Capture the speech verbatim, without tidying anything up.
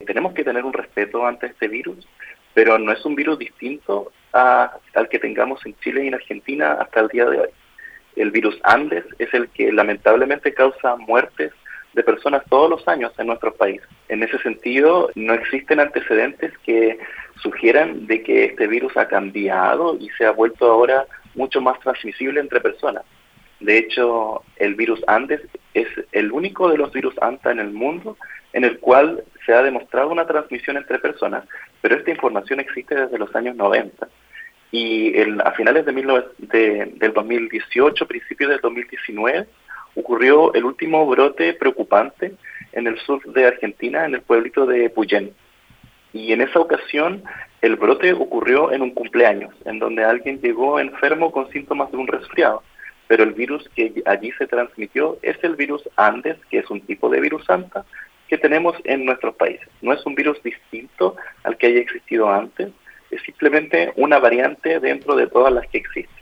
tenemos que tener un respeto ante este virus, pero no es un virus distinto a, al que tengamos en Chile y en Argentina hasta el día de hoy. El virus Andes es el que lamentablemente causa muertes de personas todos los años en nuestro país. En ese sentido, no existen antecedentes que sugieran de que este virus ha cambiado y se ha vuelto ahora mucho más transmisible entre personas. De hecho, el virus Andes es el único de los virus ANTA en el mundo en el cual se ha demostrado una transmisión entre personas, pero esta información existe desde los años noventa. Y el, a finales de, mil novecientos, de del dos mil dieciocho, principios del dos mil diecinueve, ocurrió el último brote preocupante en el sur de Argentina, en el pueblito de Puyén. Y en esa ocasión el brote ocurrió en un cumpleaños, en donde alguien llegó enfermo con síntomas de un resfriado. Pero el virus que allí se transmitió es el virus Andes, que es un tipo de virus ANTA que tenemos en nuestros países. No es un virus distinto al que haya existido antes, es simplemente una variante dentro de todas las que existen.